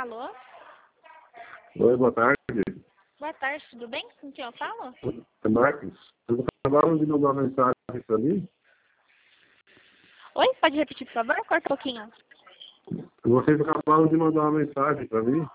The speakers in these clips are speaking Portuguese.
Alô? Oi, boa tarde. Boa tarde, tudo bem? Com quem eu falo? É Marcos. Vocês acabaram de mandar uma mensagem para mim? Oi, pode repetir, por favor? Corta um pouquinho. Vocês acabaram de mandar uma mensagem para mim?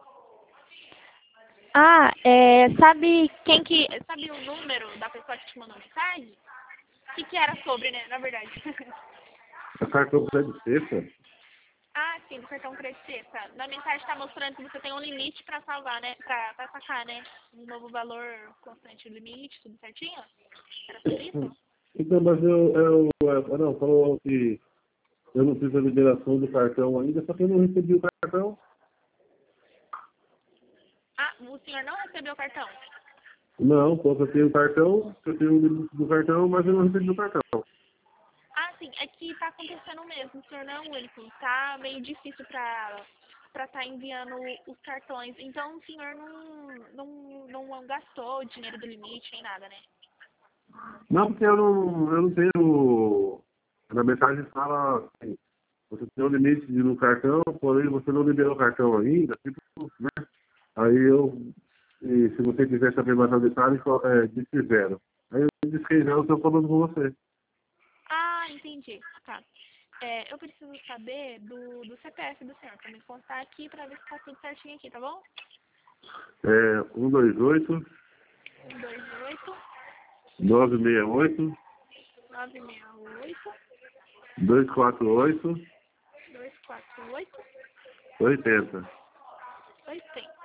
Sabe sabe o número da pessoa que te mandou mensagem? O que era sobre, né, na verdade? É cartão crédito sexta? Sim, do cartão Cresceta. Na mensagem está mostrando que você tem um limite para salvar, né? Pra sacar, né? Um novo valor constante, o limite, tudo certinho? Era sobre isso? Então, mas não, falou que eu não fiz a liberação do cartão ainda, só que eu não recebi o cartão. O senhor não recebeu o cartão? Não, só que eu tenho o cartão, eu tenho o limite do cartão, mas eu não recebi o cartão. Sim, é que tá acontecendo mesmo, o senhor não é o único. Tá meio difícil pra tá enviando os cartões. Então o senhor não gastou o dinheiro do limite nem nada, né? Não, porque eu não tenho. Na mensagem fala assim, você tem um limite no cartão, porém você não liberou o cartão ainda, tipo, né? Aí se você quiser saber mais detalhes, disse zero. Aí eu disse que não, estou falando com você. Entendi. Tá. Eu preciso saber do CPF do senhor, pra me constar aqui pra ver se tá tudo certinho aqui, tá bom? 128 128 968 968 248 248 80. 80.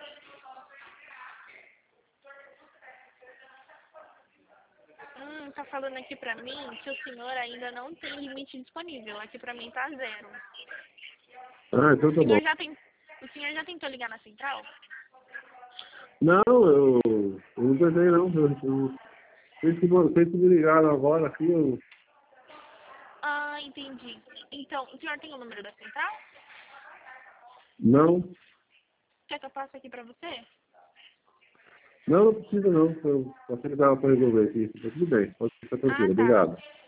Tá falando aqui pra mim que o senhor ainda não tem limite disponível. Aqui pra mim tá zero. Então tá bom. O senhor já tentou ligar na central? Não, eu não tentei não. Vocês que me ligaram agora aqui, Entendi. Então, o senhor tem o número da central? não. Quer que eu passe aqui pra você? Não precisa não. Eu achei que dava para resolver aqui. Tá tudo bem, pode ficar tranquilo. Tá. Obrigado.